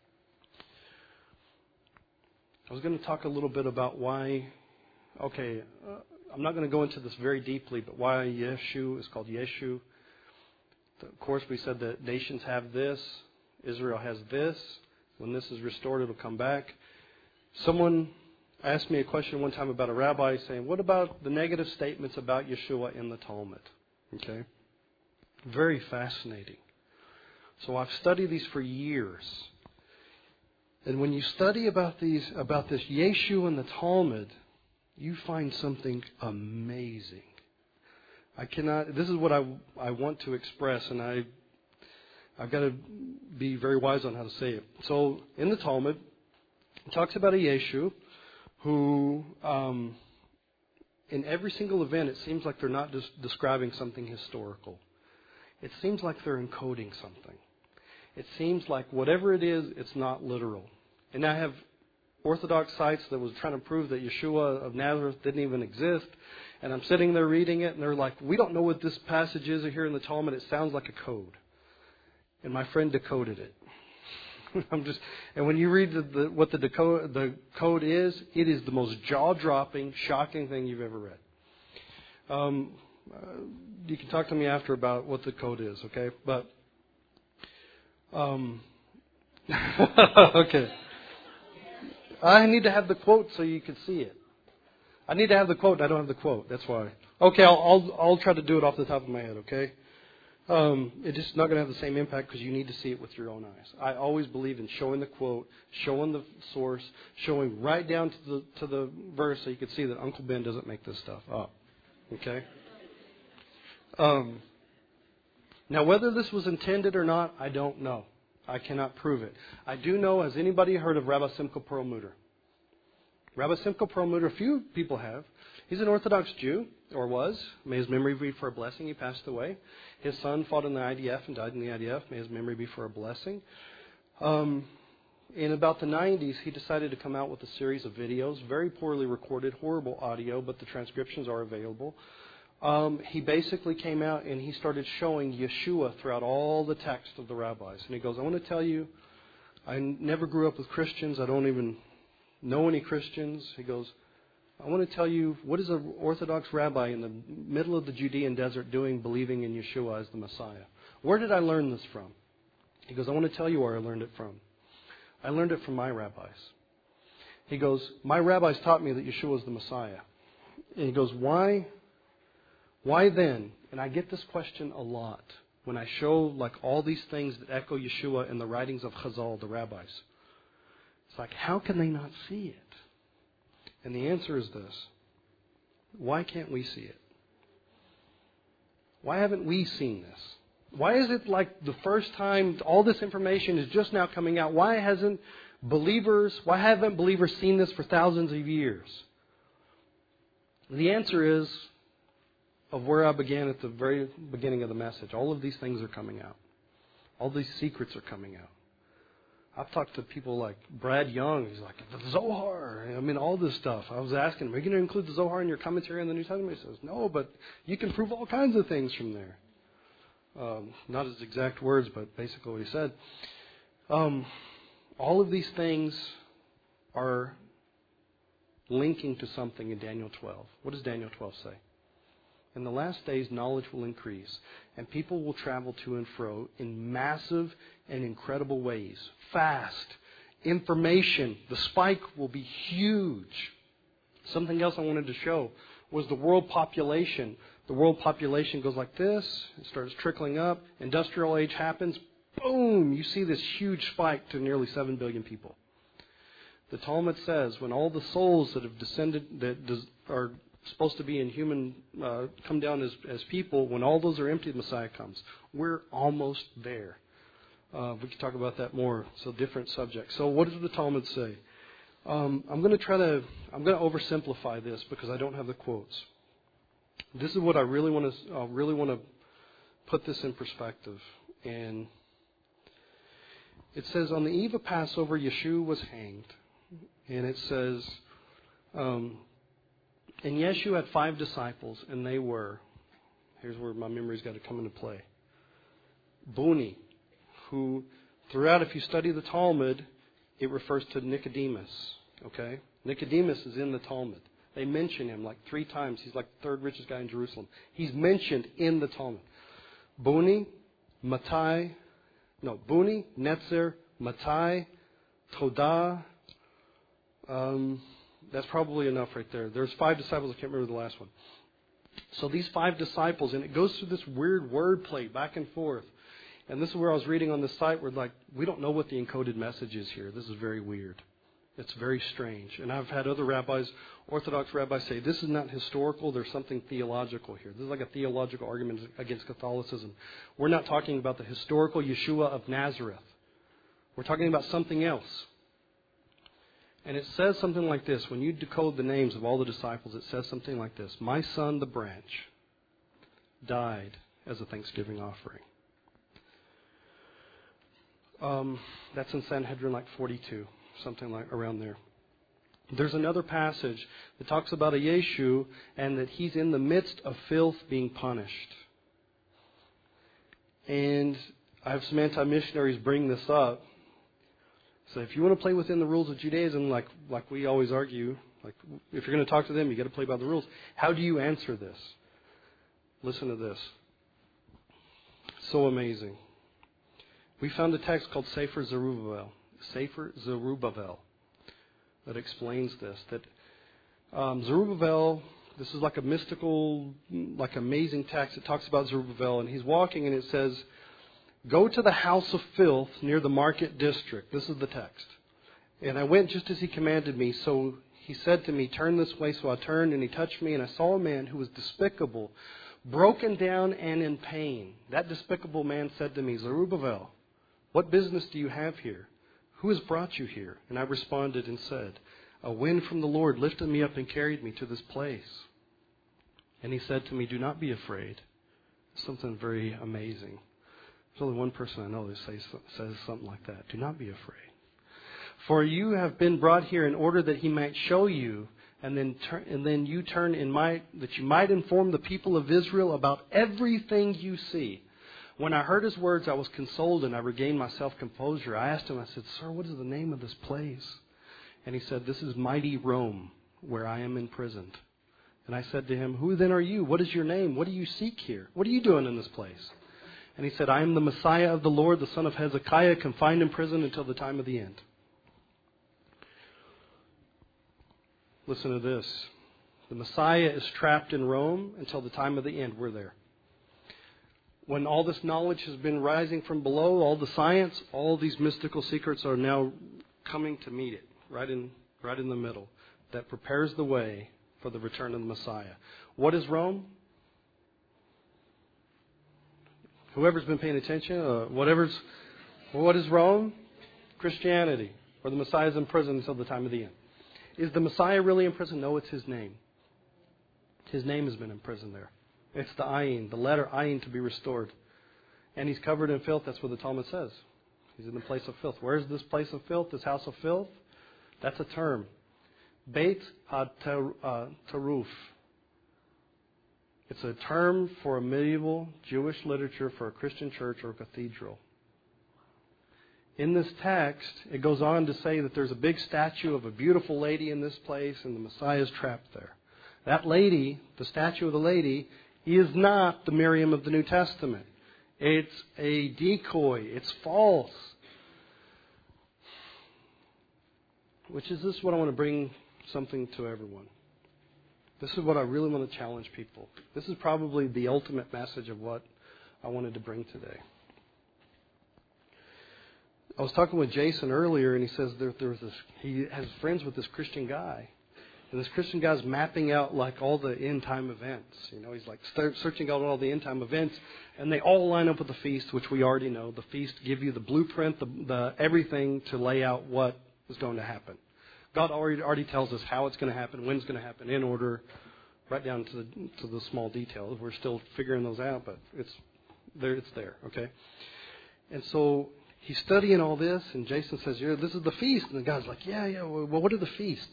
I was going to talk a little bit about why, I'm not going to go into this very deeply, but why Yeshu is called Yeshu. Of course, we said that nations have this, Israel has this. When this is restored, it'll come back. Someone asked me a question one time about a rabbi saying, what about the negative statements about Yeshua in the Talmud? Okay. Very fascinating. So I've studied these for years. And when you study about this Yeshu in the Talmud, you find something amazing. This is what I want to express, and I've got to be very wise on how to say it. So in the Talmud, it talks about a Yeshu who, in every single event, it seems like they're not just describing something historical. It seems like they're encoding something. It seems like whatever it is, it's not literal. And I have Orthodox sites that was trying to prove that Yeshua of Nazareth didn't even exist. And I'm sitting there reading it, and they're like, we don't know what this passage is here in the Talmud. It sounds like a code. And my friend decoded it. And when you read what the code is, it is the most jaw-dropping, shocking thing you've ever read. You can talk to me after about what the code is, okay? But okay. I need to have the quote so you can see it. I need to have the quote. I don't have the quote. That's why. Okay, I'll try to do it off the top of my head, okay? It's just not going to have the same impact because you need to see it with your own eyes. I always believe in showing the quote, showing the source, showing right down to the verse so you can see that Uncle Ben doesn't make this stuff up. Okay? Now, whether this was intended or not, I don't know. I cannot prove it. I do know, has anybody heard of Rabbi Simcha Perlmutter? Rabbi Simcha Perlmutter, a few people have. He's an Orthodox Jew, or was. May his memory be for a blessing. He passed away. His son fought in the IDF and died in the IDF. May his memory be for a blessing. In about the 90s, he decided to come out with a series of videos, very poorly recorded, horrible audio, but the transcriptions are available. He basically came out and he started showing Yeshua throughout all the text of the rabbis. And he goes, I want to tell you, I never grew up with Christians. I don't even know any Christians. He goes, I want to tell you, what is an Orthodox rabbi in the middle of the Judean desert doing believing in Yeshua as the Messiah? Where did I learn this from? He goes, I want to tell you where I learned it from. I learned it from my rabbis. He goes, my rabbis taught me that Yeshua is the Messiah. And he goes, why then? And I get this question a lot when I show like all these things that echo Yeshua in the writings of Chazal, the rabbis. It's like, how can they not see it? And the answer is this. Why can't we see it? Why haven't we seen this? Why is it like the first time all this information is just now coming out? Why haven't believers seen this for thousands of years? The answer is of where I began at the very beginning of the message. All of these things are coming out. All these secrets are coming out. I've talked to people like Brad Young. He's like, the Zohar. I mean, all this stuff. I was asking him, are you going to include the Zohar in your commentary on the New Testament? He says, no, but you can prove all kinds of things from there. Not his exact words, but basically what he said. All of these things are linking to something in Daniel 12. What does Daniel 12 say? In the last days, knowledge will increase, and people will travel to and fro in massive and incredible ways. Fast. Information. The spike will be huge. Something else I wanted to show was the world population. The world population goes like this. It starts trickling up. Industrial age happens. Boom! You see this huge spike to nearly 7 billion people. The Talmud says when all the souls that have descended, that are supposed to be in human, come down as people, when all those are empty, the Messiah comes. We're almost there. We can talk about that more. It's a different subject. So what does the Talmud say? I'm going to oversimplify this because I don't have the quotes. This is what I really want to put this in perspective. And it says, on the eve of Passover, Yeshua was hanged. And it says, and Yeshua had 5 disciples, and they were, here's where my memory's got to come into play. Buni, who throughout, if you study the Talmud, it refers to Nicodemus. Okay? Nicodemus is in the Talmud. They mention him like 3 times. He's like the 3rd richest guy in Jerusalem. He's mentioned in the Talmud. Buni, Netzer, Matai, Todah. That's probably enough right there. There's 5 disciples. I can't remember the last one. So these 5 disciples, and it goes through this weird wordplay back and forth. And this is where I was reading on the site where we don't know what the encoded message is here. This is very weird. It's very strange. And I've had other rabbis, Orthodox rabbis, say this is not historical. There's something theological here. This is like a theological argument against Catholicism. We're not talking about the historical Yeshua of Nazareth. We're talking about something else. And it says something like this. When you decode the names of all the disciples, it says something like this. My son, the branch, died as a thanksgiving offering. That's in Sanhedrin 42, something like around there. There's another passage that talks about a Yeshu and that he's in the midst of filth being punished. And I have some anti-missionaries bring this up. So if you want to play within the rules of Judaism, like we always argue, like if you're going to talk to them, you got to play by the rules. How do you answer this? Listen to this. So amazing. We found a text called Sefer Zerubbabel. Sefer Zerubbabel. That explains this. That Zerubbabel, this is like a mystical, like amazing text. It talks about Zerubbabel, and he's walking, and it says, go to the house of filth near the market district. This is the text. And I went just as he commanded me. So he said to me, turn this way. So I turned, and he touched me, and I saw a man who was despicable, broken down and in pain. That despicable man said to me, Zerubbabel, what business do you have here? Who has brought you here? And I responded and said, a wind from the Lord lifted me up and carried me to this place. And he said to me, do not be afraid. Something very amazing. There's only one person I know that says something like that. Do not be afraid. For you have been brought here in order that he might show you, and then you turn that you might inform the people of Israel about everything you see. When I heard his words, I was consoled and I regained my self-composure. I asked him, I said, sir, what is the name of this place? And he said, this is mighty Rome, where I am imprisoned. And I said to him, who then are you? What is your name? What do you seek here? What are you doing in this place? And he said, I am the Messiah of the Lord, the son of Hezekiah, confined in prison until the time of the end. Listen to this. The Messiah is trapped in Rome until the time of the end. We're there. When all this knowledge has been rising from below, all the science, all these mystical secrets are now coming to meet it, right in the middle, that prepares the way for the return of the Messiah. What is Rome? Whoever's been paying attention, what is Rome? Christianity, where the Messiah is in prison until the time of the end. Is the Messiah really in prison? No, it's his name. His name has been in prison there. It's the ayin, the letter ayin to be restored. And he's covered in filth. That's what the Talmud says. He's in the place of filth. Where's this place of filth, this house of filth? That's a term. Beit HaTaruf. It's a term for a medieval Jewish literature for a Christian church or a cathedral. In this text, it goes on to say that there's a big statue of a beautiful lady in this place and the Messiah is trapped there. That lady, the statue of the lady, is not the Miriam of the New Testament. It's a decoy. It's false. Which is this what I want to bring something to everyone. This is what I really want to challenge people. This is probably the ultimate message of what I wanted to bring today. I was talking with Jason earlier, and he says he has friends with this Christian guy. And this Christian guy's mapping out like all the end time events. He's like searching out all the end time events, and they all line up with the feast, which we already know. The feast give you the blueprint, the everything to lay out what is going to happen. God already tells us how it's going to happen, when it's going to happen, in order, right down to the small details. We're still figuring those out, but it's there. Okay, and so he's studying all this, and Jason says, "Yeah, this is the feast," and the guy's like, "Yeah. Well, what are the feasts?"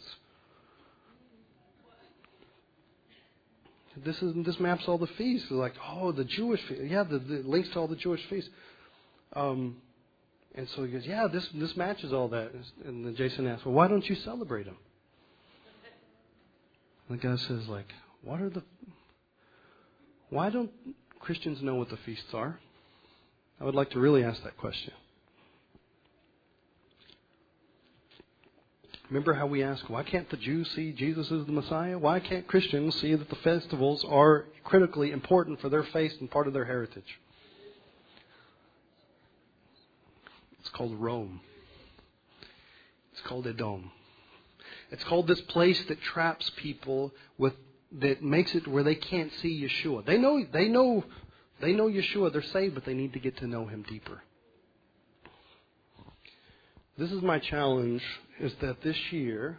This maps all the feasts. Like, the Jewish feast. Yeah, the links to all the Jewish feasts. And so he goes, yeah, this matches all that. And then Jason asks, well, why don't you celebrate them? And the guy says, like, why don't Christians know what the feasts are? I would like to really ask that question. Remember how we ask, why can't the Jews see Jesus as the Messiah? Why can't Christians see that the festivals are critically important for their faith and part of their heritage? It's called Rome. It's called Edom. It's called this place that traps people that makes it where they can't see Yeshua. They know Yeshua, they're saved, but they need to get to know Him deeper. This is my challenge, is that this year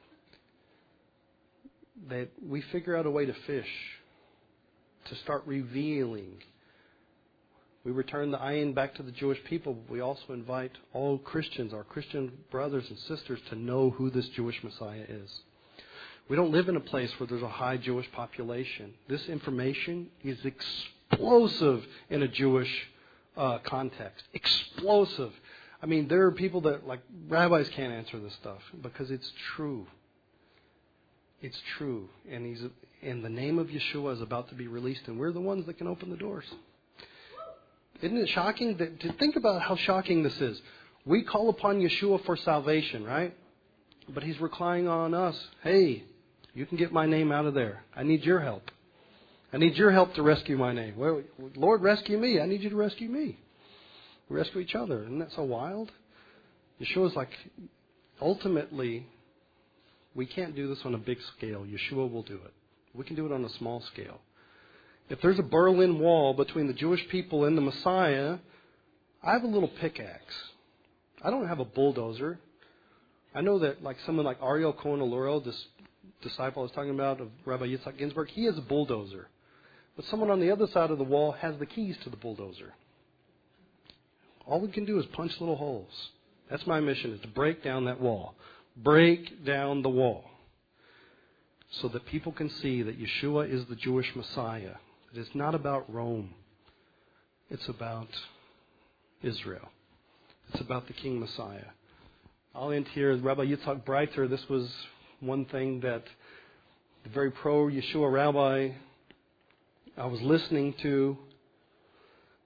that we figure out a way to fish, to start revealing. We return the ayin back to the Jewish people, but we also invite all Christians, our Christian brothers and sisters, to know who this Jewish Messiah is. We don't live in a place where there's a high Jewish population. This information is explosive in a Jewish context. Explosive. I mean, there are people that, like, rabbis can't answer this stuff because it's true. It's true. And the name of Yeshua is about to be released, and we're the ones that can open the doors. Isn't it shocking? To think about how shocking this is. We call upon Yeshua for salvation, right? But He's relying on us. Hey, you can get my name out of there. I need your help. I need your help to rescue my name. Well, Lord, rescue me. I need you to rescue me. We rescue each other. Isn't that so wild? Yeshua's like, ultimately, we can't do this on a big scale. Yeshua will do it. We can do it on a small scale. If there's a Berlin Wall between the Jewish people and the Messiah, I have a little pickaxe. I don't have a bulldozer. I know that like someone like Ariel Cohen Aluro, this disciple I was talking about of Rabbi Yitzhak Ginsburg, he has a bulldozer. But someone on the other side of the wall has the keys to the bulldozer. All we can do is punch little holes. That's my mission, is to break down that wall. Break down the wall. So that people can see that Yeshua is the Jewish Messiah. It is not about Rome. It's about Israel. It's about the King Messiah. I'll end here. Rabbi Yitzhak Breiter, this was one thing that the very pro-Yeshua rabbi I was listening to.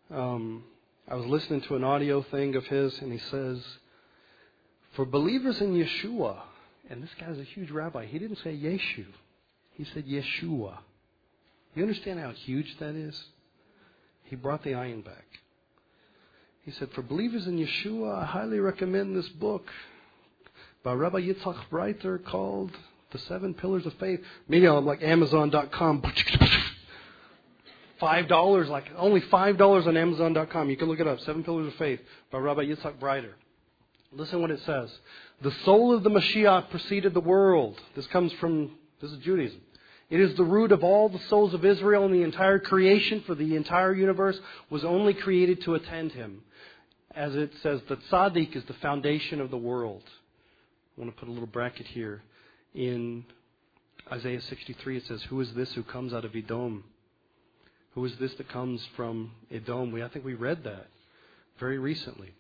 I was listening to an audio thing of his, and he says, for believers in Yeshua, and this guy's a huge rabbi, he didn't say Yeshu, he said Yeshua. You understand how huge that is? He brought the ayin back. He said, for believers in Yeshua, I highly recommend this book by Rabbi Yitzhak Breiter called The 7 Pillars of Faith. Meanwhile, I'm like Amazon.com. $5, like only $5 on Amazon.com. You can look it up. 7 Pillars of Faith by Rabbi Yitzhak Breiter. Listen what it says. The soul of the Mashiach preceded the world. This is Judaism. It is the root of all the souls of Israel, and the entire creation for the entire universe was only created to attend him. As it says, the tzaddik is the foundation of the world. I want to put a little bracket here. In Isaiah 63, it says, who is this who comes out of Edom? Who is this that comes from Edom? I think we read that very recently.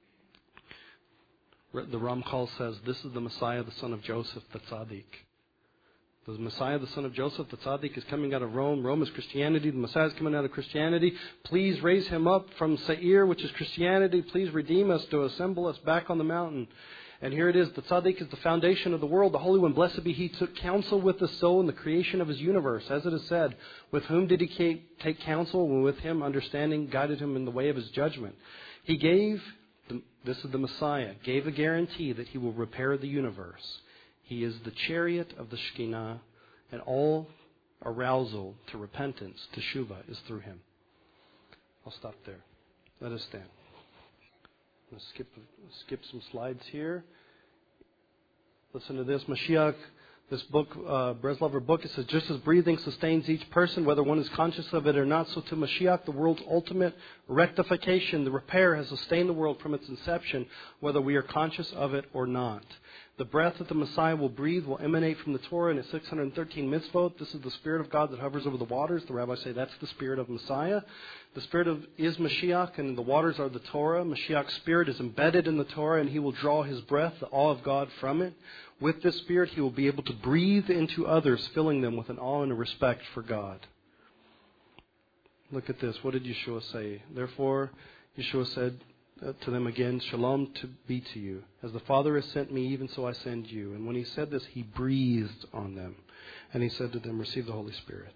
The Ramchal says, this is the Messiah, the son of Joseph, the tzaddik. The Messiah, the son of Joseph, the tzaddik, is coming out of Rome. Rome is Christianity. The Messiah is coming out of Christianity. Please raise him up from Seir, which is Christianity. Please redeem us to assemble us back on the mountain. And here it is. The tzaddik is the foundation of the world. The Holy One, blessed be he, took counsel with the soul in the creation of his universe. As it is said, with whom did he take counsel? And with him understanding guided him in the way of his judgment. He gave, this is the Messiah, gave a guarantee that he will repair the universe. He is the chariot of the Shekinah, and all arousal to repentance, to Teshuvah, is through him. I'll stop there. Let us stand. I'm going to skip some slides here. Listen to this. Mashiach, this book, Breslover book, it says, just as breathing sustains each person, whether one is conscious of it or not, so to Mashiach, the world's ultimate rectification, the repair, has sustained the world from its inception, whether we are conscious of it or not. The breath that the Messiah will breathe will emanate from the Torah and its 613 mitzvot. This is the Spirit of God that hovers over the waters. The rabbis say that's the Spirit of Messiah. The Spirit is Mashiach, and the waters are the Torah. Mashiach's Spirit is embedded in the Torah, and he will draw his breath, the awe of God, from it. With this Spirit, he will be able to breathe into others, filling them with an awe and a respect for God. Look at this. What did Yeshua say? Therefore, Yeshua said to them again, Shalom be to you. As the Father has sent me, even so I send you. And when he said this, he breathed on them. And he said to them, receive the Holy Spirit.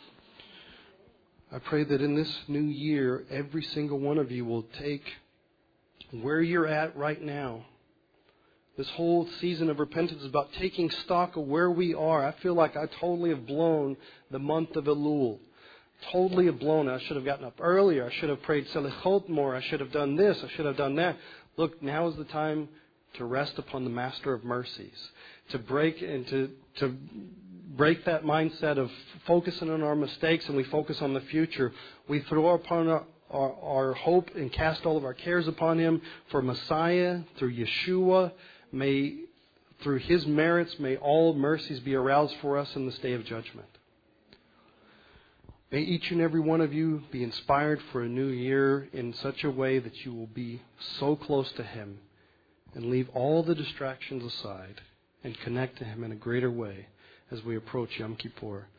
I pray that in this new year, every single one of you will take where you're at right now. This whole season of repentance is about taking stock of where we are. I feel like I totally have blown the month of Elul. Totally have blown it. I should have gotten up earlier. I should have prayed Selichot more. I should have done this. I should have done that. Look, now is the time to rest upon the Master of Mercies, to break that mindset of focusing on our mistakes, and we focus on the future. We throw upon our hope and cast all of our cares upon him. For Messiah, through Yeshua, through his merits, may all mercies be aroused for us in this day of judgment. May each and every one of you be inspired for a new year in such a way that you will be so close to him and leave all the distractions aside and connect to him in a greater way as we approach Yom Kippur.